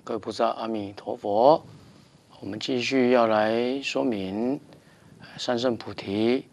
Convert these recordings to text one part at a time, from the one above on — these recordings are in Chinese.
各位菩萨，阿弥陀佛。我们继续要来说明三圣菩提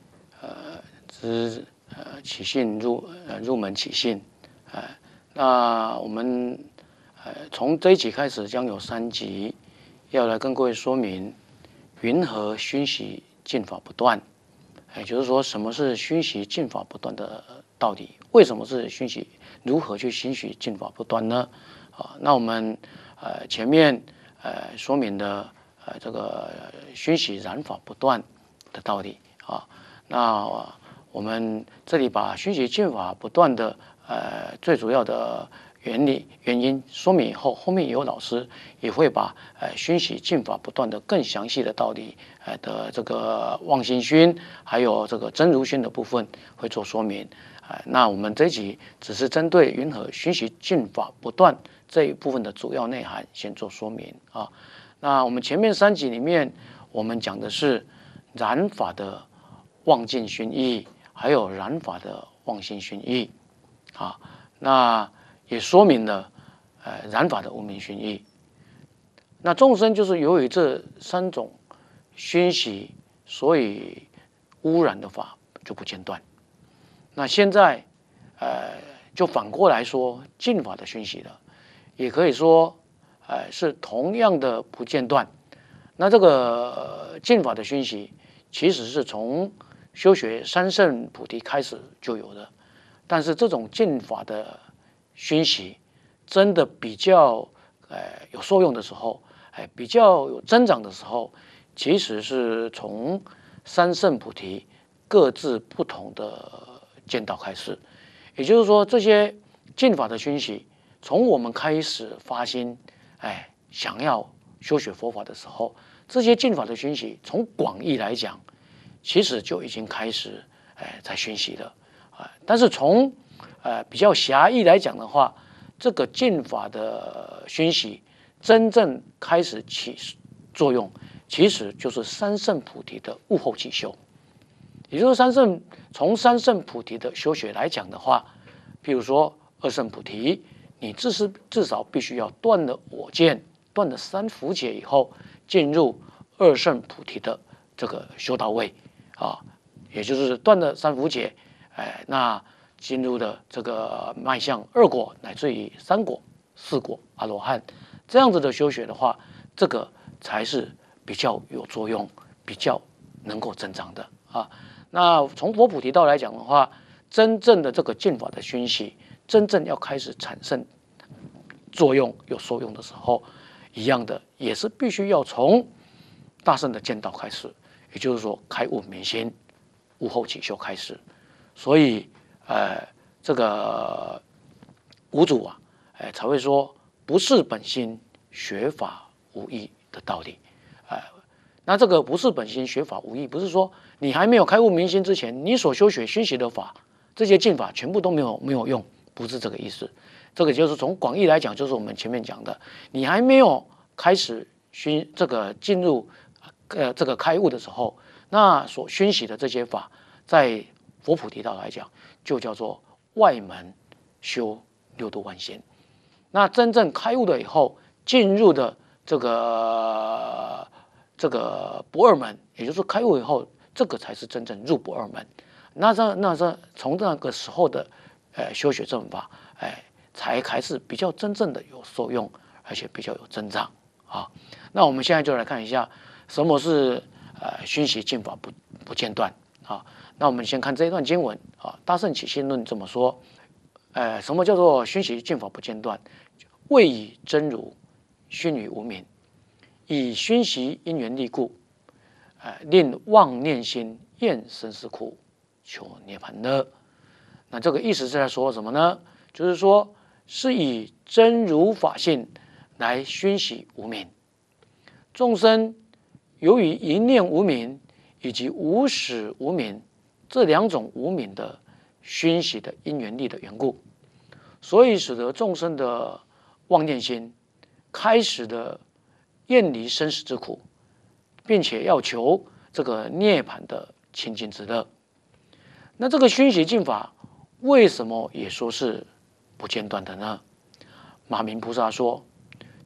起信入门起信。那我们从这一集开始将有3集，要来跟各位说明云何熏习净法不断。也就是说，什么是熏习净法不断的道理？为什么是熏习？如何去熏习净法不断呢？那我们前面说明的这个熏习染法不断的道理啊。那我们这里把熏习净法不断的最主要的原因说明以后，后面有老师也会把熏习净法不断的更详细的道理的这个妄心熏，还有这个真如熏的部分会做说明。那我们这一集只是针对云何熏习净法不断这一部分的主要内涵先做说明啊。那我们前面3集里面，我们讲的是染法的妄境熏意，还有染法的妄心熏意啊。那也说明了染法的无明熏意。那众生就是由于这3种熏习，所以污染的法就不间断。那现在就反过来说净法的熏习了，也可以说是同样的不间断。那这个净法的熏习其实是从修学三圣菩提开始就有的，但是这种净法的熏习真的比较有受用的时候，比较有增长的时候，其实是从三圣菩提各自不同的见道开始。也就是说，这些净法的熏习，从我们开始发心想要修学佛法的时候，这些净法的熏习从广义来讲，其实就已经开始在熏习了。但是从比较狭义来讲的话，这个净法的熏习真正开始起作用，其实就是三圣菩提的悟后起修。也就是从三圣菩提的修学来讲的话，譬如说二圣菩提，你至少必须要断了我见，断了3伏解以后，进入二圣菩提的这个修道位啊，也就是断了3伏解，那进入的这个迈向2果，乃至于3果、4果阿罗汉这样子的修学的话，这个才是比较有作用，比较能够增长的啊。那从佛菩提道来讲的话，真正的这个净法的熏习，真正要开始产生作用、有受用的时候，一样的也是必须要从大圣的见道开始，也就是说开悟明心、悟后起修开始。所以这个五祖才会说不是本心，学法无益的道理。那这个不是本心，学法无益，不是说你还没有开悟明心之前，你所修学熏习的法，这些净法全部都没有用，不是这个意思。这个就是从广义来讲，就是我们前面讲的，你还没有开始进入这个开悟的时候，那所熏习的这些法，在佛菩提道来讲，就叫做外门修六度万行。那真正开悟了以后，进入的这个不二门，也就是开悟以后，这个才是真正入不二门。那从那个时候的修学正法，才开始比较真正的有受用，而且比较有增长啊。那我们现在就来看一下什么是熏习净法不间断啊。那我们先看这一段经文啊，《大圣起信论》这么说，什么叫做熏习净法不间断？谓以真如熏于无明，以熏习因缘力故，令妄念心厌生死苦，求涅槃乐。那这个意思是在说什么呢？就是说是以真如法性来熏习无明。众生由于一念无明以及无始无明这2种无明的熏习的因缘力的缘故，所以使得众生的妄念心开始的厌离生死之苦，并且要求这个涅槃的清净之乐。那这个熏习净法为什么也说是不间断的呢？马明菩萨说，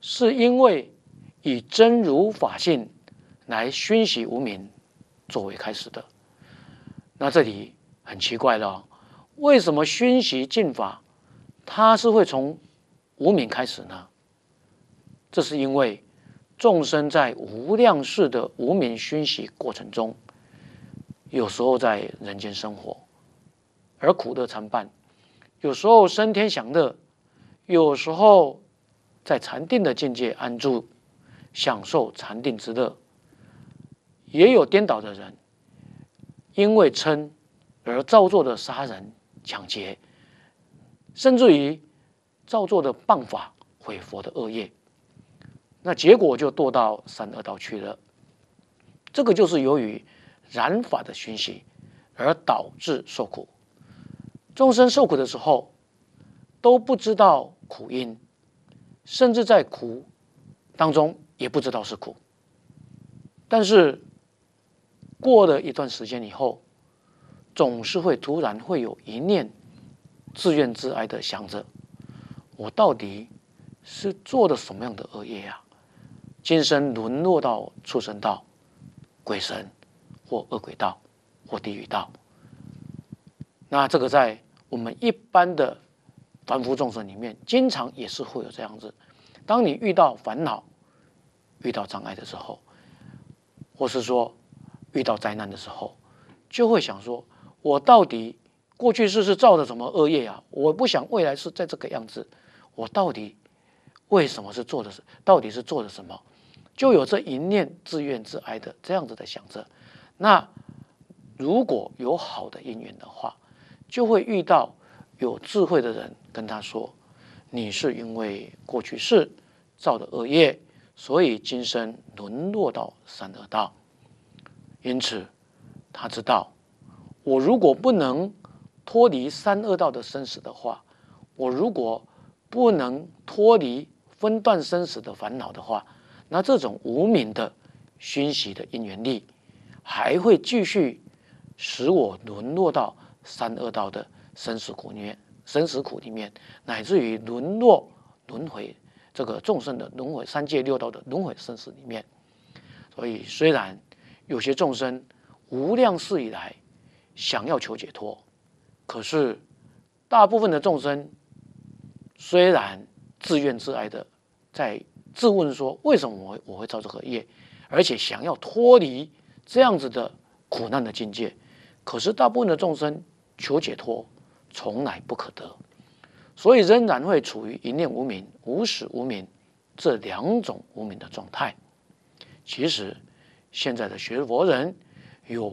是因为以真如法性来熏习无明作为开始的。那这里很奇怪了，为什么熏习净法它是会从无明开始呢？这是因为众生在无量世的无明熏习过程中，有时候在人间生活，而苦乐参半；有时候升天享乐，有时候在禅定的境界安住，享受禅定之乐。也有颠倒的人，因为嗔而造作的杀人、抢劫，甚至于造作的谤法、毁佛的恶业，那结果就堕到三恶道去了。这个就是由于染法的熏习而导致受苦。众生受苦的时候都不知道苦因，甚至在苦当中也不知道是苦。但是过了一段时间以后，总是会突然会有一念自怨自哀的想着，我到底是做了什么样的恶业呀？今生沦落到畜生道、鬼神或恶鬼道或地狱道。那这个在我们一般的凡夫众生里面，经常也是会有这样子。当你遇到烦恼、遇到障碍的时候，或是说遇到灾难的时候，就会想说，我到底过去世是造的什么恶业啊？我不想未来是在这个样子，我到底为什么是做的？到底是做了什么？就有这一念自怨自哀的这样子的想着。那如果有好的因缘的话，就会遇到有智慧的人跟他说，你是因为过去世造的恶业，所以今生沦落到三恶道。因此他知道，我如果不能脱离三恶道的生死的话，我如果不能脱离分段生死的烦恼的话，那这种无明的熏习的因缘力，还会继续使我沦落到三恶道的生死苦里面，乃至于沦落轮回这个众生的轮回三界六道的轮回生死里面。所以虽然有些众生无量世以来想要求解脱，可是大部分的众生虽然自怨自哀的在自问说，为什么我会造这个业，而且想要脱离这样子的苦难的境界，可是大部分的众生求解脱从来不可得，所以仍然会处于一念无明、无始无明这两种无明的状态。其实现在的学佛人有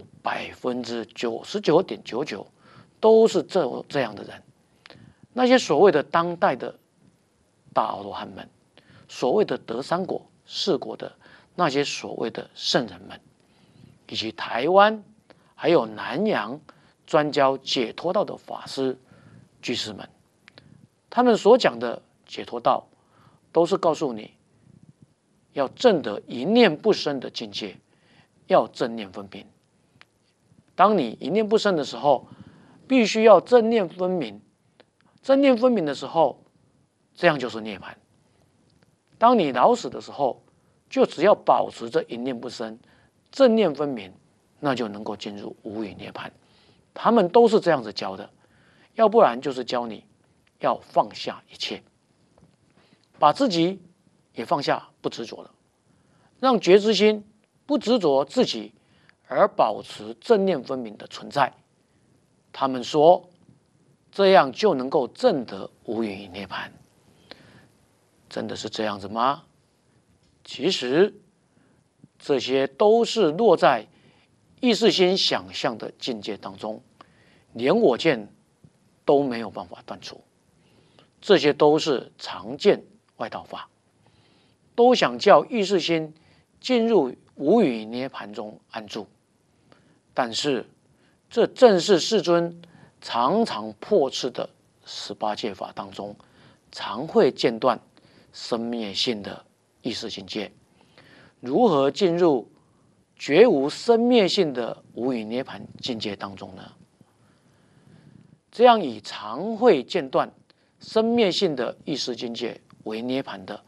99.99%都是这样的人。那些所谓的当代的大阿罗汉们，所谓的得三果四果的那些所谓的圣人们，以及台湾还有南洋专教解脱道的法师居士们，他们所讲的解脱道，都是告诉你要证得一念不生的境界，要正念分明。当你一念不生的时候，必须要正念分明。正念分明的时候，这样就是涅槃。当你老死的时候，就只要保持着一念不生，正念分明，那就能够进入无余涅槃。他们都是这样子教的，要不然就是教你要放下一切，把自己也放下，不执着了，让觉知心不执着自己，而保持正念分明的存在。他们说，这样就能够证得无余涅槃。真的是这样子吗？其实这些都是落在意识心想象的境界当中，连我见都没有办法断除。这些都是常见外道法，都想叫意识心进入无余涅槃中安住。但是这正是世尊常常破斥的18戒法当中常会间断生灭性的意识境界。如何进入绝无生灭性的无余涅槃境界当中呢？这样以常会间断生灭性的意识境界为涅槃的，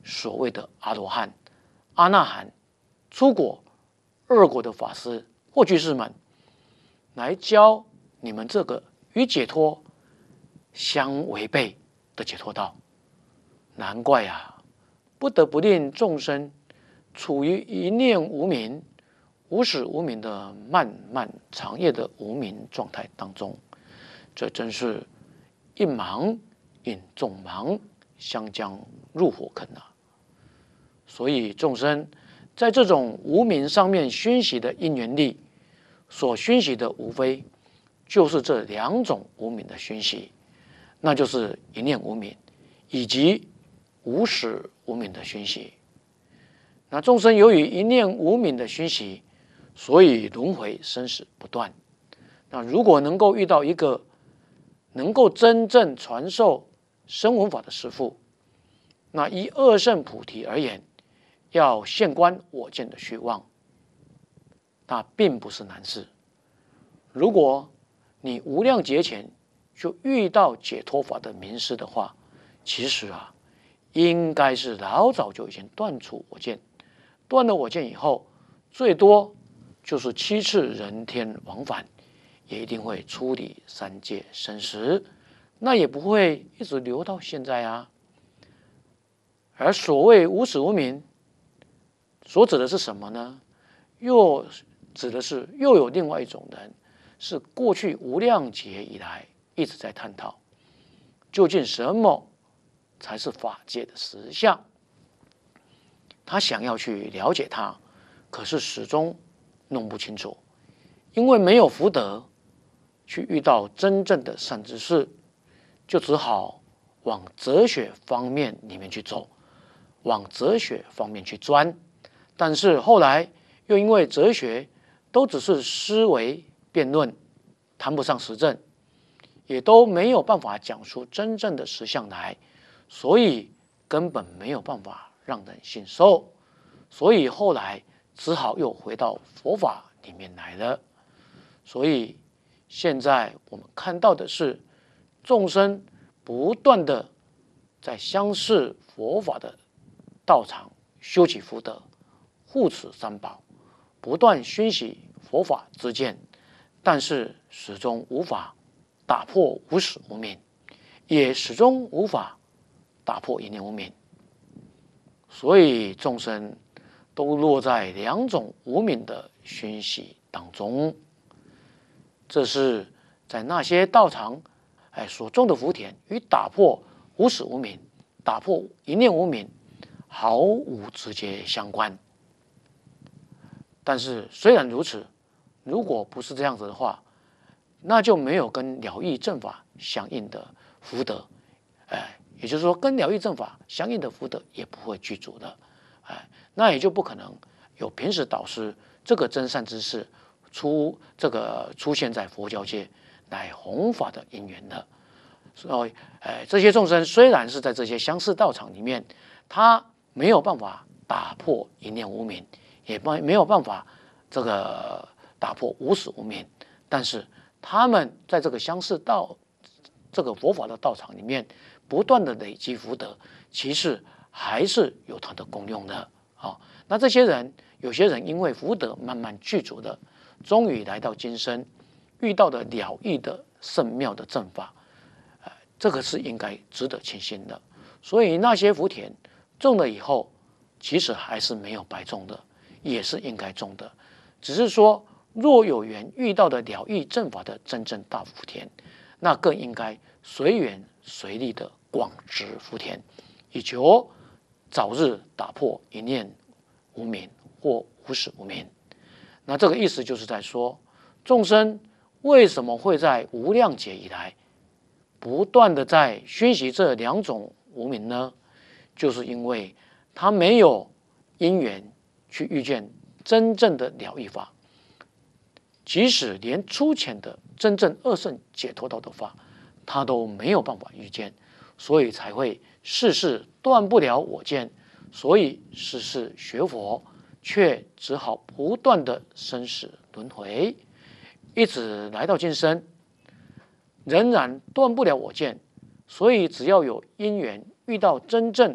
所谓的阿罗汉、阿那含、出果、二果的法师或居士们，来教你们这个与解脱相违背的解脱道。难怪啊，不得不令众生处于一念无明、无始无明的漫漫长夜的无明状态当中。这真是一盲引众盲，相将入火坑啊！所以众生在这种无明上面熏习的因缘力，所熏习的无非就是这两种无明的熏习，那就是一念无明以及无始无明的熏习。那众生由于一念无明的熏习，所以轮回生死不断。那如果能够遇到一个能够真正传授声闻法的师父，那依二圣菩提而言，要现观我见的虚妄，那并不是难事。如果你无量劫前就遇到解脱法的名师的话，其实啊，应该是老早就已经断除我见。断了我见以后，最多就是7次人天往返，也一定会出离三界生死，那也不会一直留到现在啊。而所谓无始无明，所指的是什么呢？又指的是又有另外一种人，是过去无量劫以来一直在探讨，究竟什么才是法界的实相。他想要去了解它，可是始终弄不清楚，因为没有福德去遇到真正的善知识，就只好往哲学方面里面去走，往哲学方面去钻。但是后来又因为哲学都只是思维辩论，谈不上实证，也都没有办法讲出真正的实相来，所以根本没有办法让人信受，所以后来只好又回到佛法里面来了。所以现在我们看到的是，众生不断的在相视佛法的道场修起福德，护持三宝，不断熏习佛法之见，但是始终无法打破无始无明，也始终无法打破一念无明。所以众生都落在两种无明的熏习当中。这是在那些道场所种的福田，与打破无始无明、打破一念无明毫无直接相关。但是虽然如此，如果不是这样子的话，那就没有跟了义正法相应的福德，也就是说，跟了义正法相应的福德也不会具足的，那也就不可能有平时导师这个真善之士出现在佛教界来弘法的因缘了。所以，这些众生虽然是在这些相似道场里面，他没有办法打破一念无明，也没有办法打破无始无明，但是他们在这个相似这个佛法的道场里面，不断的累积福德，其实还是有它的功用的。那这些人，有些人因为福德慢慢具足了，终于来到今生，遇到的了义的圣妙的正法，这个是应该值得庆幸的。所以那些福田种了以后，其实还是没有白种的，也是应该种的。只是说，若有缘遇到的了义正法的真正大福田，那更应该随缘随力的广植福田，以求早日打破一念无明或无始无明。那这个意思就是在说，众生为什么会在无量劫以来不断的在熏习这两种无明呢？就是因为他没有因缘去遇见真正的了义法，即使连粗浅的真正二圣解脱道的法，他都没有办法遇见，所以才会世世断不了我见，所以世世学佛，却只好不断的生死轮回，一直来到今生，仍然断不了我见。所以只要有因缘遇到真正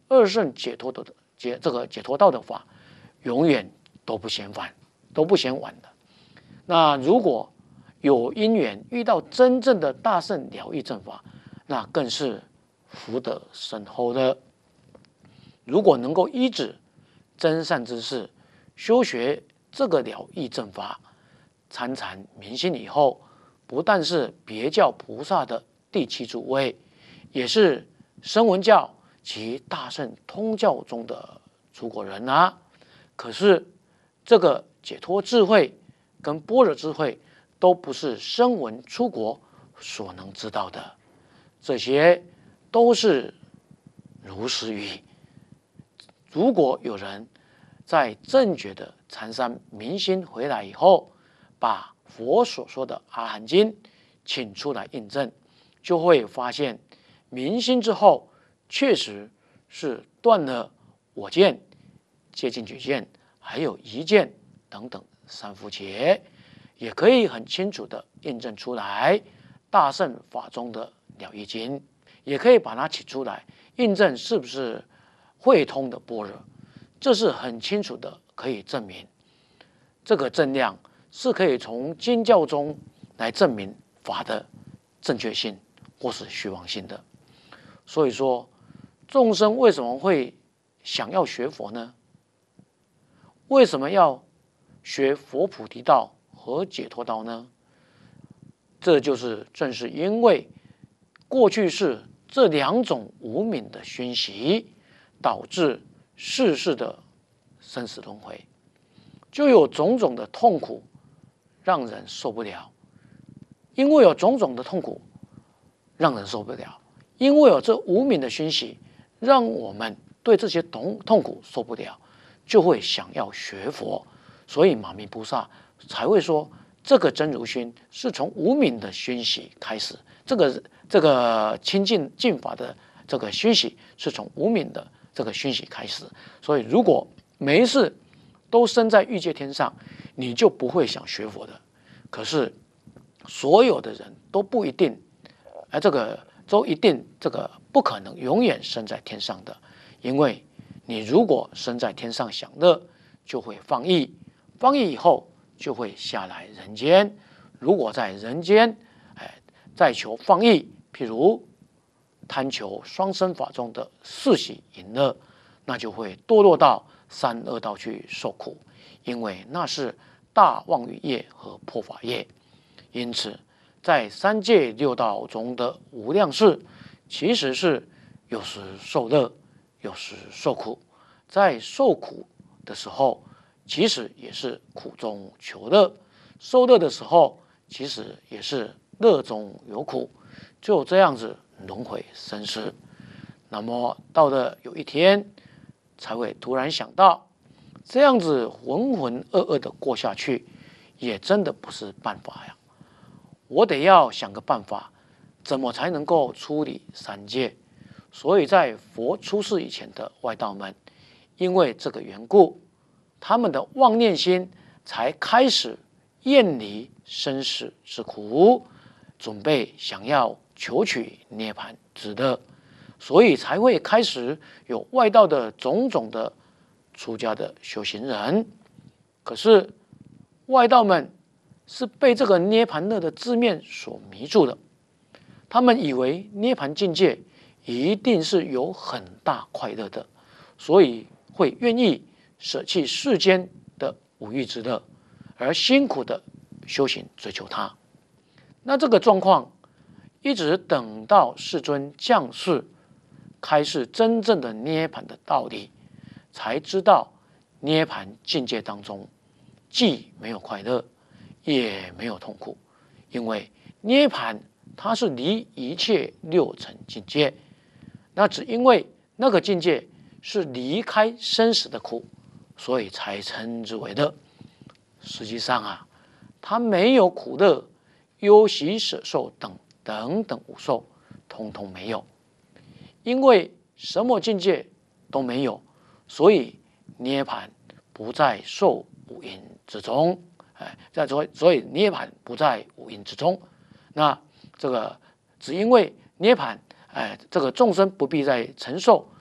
二圣解脱的解脱道的法，永远都不嫌晚的。那如果有因缘遇到真正的大圣了义正法，那更是福德深厚的。如果能够依止真善之事，修学这个了义正法，参禅明心以后，不但是别教菩萨的第七诸位，也是声闻教及大乘通教中的出国人啊。可是这个解脱智慧跟般若智慧都不是声闻出国所能知道的，这些都是如实语。如果有人在正觉的禅山明心回来以后，把佛所说的阿含经请出来印证，就会发现明心之后确实是断了我见、戒禁取见还有疑见等等三伏劫，也可以很清楚的印证出来大乘法中的了义经，也可以把它请出来印证是不是慧通的般若，这是很清楚的可以证明。这个正量是可以从经教中来证明法的正确性或是虚妄性的。所以说，众生为什么会想要学佛呢？为什么要学佛菩提道和解脱道呢？这正是因为过去是这两种无明的熏习，导致世事的生死轮回，就有种种的痛苦让人受不了。因为有种种的痛苦让人受不了，因为有这无明的熏习，让我们对这些痛苦受不了，就会想要学佛。所以马密菩萨才会说，这个真如心是从无明的熏习开始，这个清净法的这个熏习是从无明的这个熏习开始。所以如果每一次都生在欲界天上，你就不会想学佛的。可是所有的人都不一定，都一定不可能永远生在天上的。因为你如果生在天上享乐，就会放逸，放逸以后就会下来人间。如果在人间再求放逸，譬如贪求双生法中的世喜淫乐，那就会堕落到三恶道去受苦，因为那是大妄语业和破法业。因此在三界六道中的无量事，其实是有时受乐，有时受苦。在受苦的时候，其实也是苦中求乐；受乐的时候，其实也是乐中有苦。就这样子轮回生死。那么到了有一天，才会突然想到，这样子浑浑噩噩的过下去，也真的不是办法呀。我得要想个办法，怎么才能够处理三界？所以在佛出世以前的外道们，因为这个缘故，他们的妄念心才开始厌离生死之苦，准备想要求取涅槃之乐，所以才会开始有外道的种种的出家的修行人。可是外道们是被这个涅槃乐的字面所迷住的，他们以为涅槃境界一定是有很大快乐的，所以会愿意舍弃世间的五欲之乐，而辛苦的修行追求它。那这个状况一直等到世尊降世开示真正的涅槃的道理，才知道涅槃境界当中既没有快乐，也没有痛苦。因为涅槃它是离一切六尘境界，那只因为那个境界是离开生死的苦，所以才称之为乐。实际上它没有苦乐、忧喜舍受等等五受，通通没有。因为什么境界都没有，所以涅槃不在受五阴之中。所以涅槃不在五阴之中。那这个只因为涅槃，这个众生不必再承受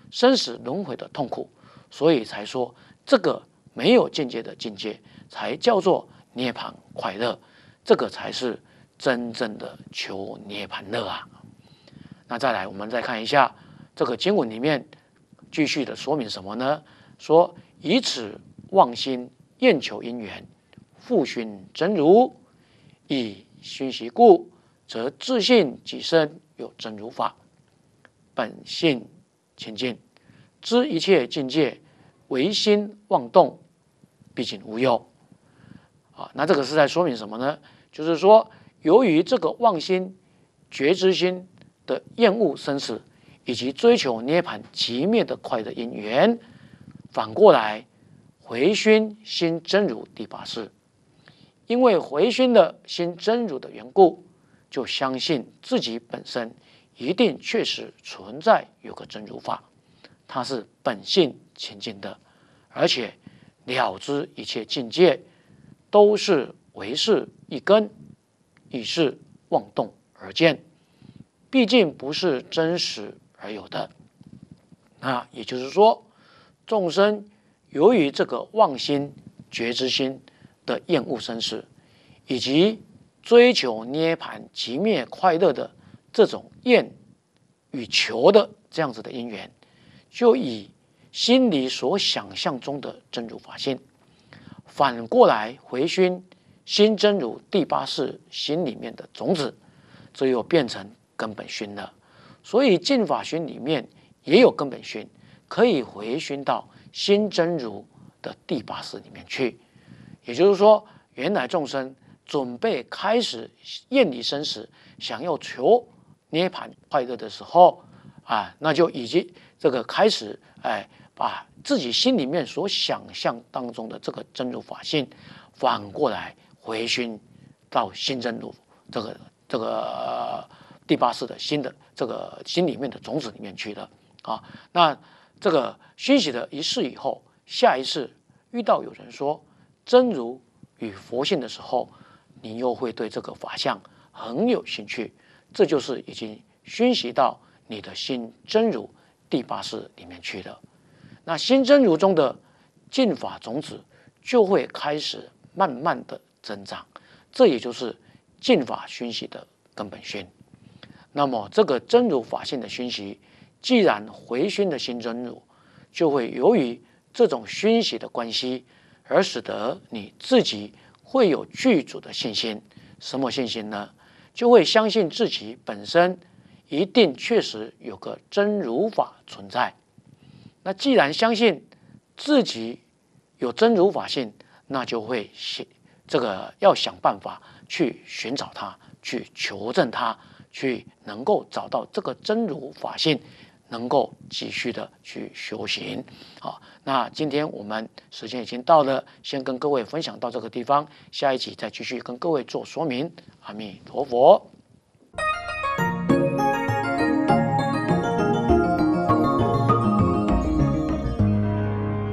生死轮回的痛苦，所以才说这个没有境界的境界才叫做涅槃快乐，这个才是真正的求涅槃乐啊。那再来，我们再看一下这个经文里面继续的说明什么呢？说以此妄心厌求因缘，复熏真如，以熏习故，则自信己身有真如法，本性清净，知一切境界唯心妄动，毕竟无有。那这个是在说明什么呢？就是说，由于这个妄心、觉知心的厌恶生死，以及追求涅槃寂灭的快乐因缘，反过来回熏心真如第八识，因为回熏了心真如的缘故，就相信自己本身一定确实存在有个真如法，它是本性清净的，而且了知一切境界都是唯是一根，亦是妄动而见，毕竟不是真实而有的。那也就是说，众生由于这个妄心、觉知心的厌恶生死，以及追求涅槃寂灭快乐的这种厌与求的这样子的因缘，就以心里所想象中的真如法性，反过来回熏心真如第八识心里面的种子，这又变成根本熏了。所以净法熏里面也有根本熏，可以回熏到心真如的第八识里面去。也就是说，原来众生准备开始厌离生死，想要求涅槃快乐的时候那就已经这个开始把自己心里面所想象当中的这个真如法性，反过来回熏到心真如这个第八识的心的这个心里面的种子里面去了那这个熏习了一世以后，下一世遇到有人说真如与佛性的时候，你又会对这个法相很有兴趣，这就是已经熏习到你的心真如第八识里面去了。那心真如中的净法种子就会开始慢慢的增长，这也就是净法熏习的根本熏。那么这个真如法性的熏习，既然回熏的心真如，就会由于这种熏习的关系，而使得你自己会有具足的信心。什么信心呢？就会相信自己本身一定确实有个真如法存在。那既然相信自己有真如法性，那就会这个要想办法去寻找它，去求证它，去能够找到这个真如法性，能够继续的去修行。好，那今天我们时间已经到了，先跟各位分享到这个地方，下一集再继续跟各位做说明。阿弥陀佛。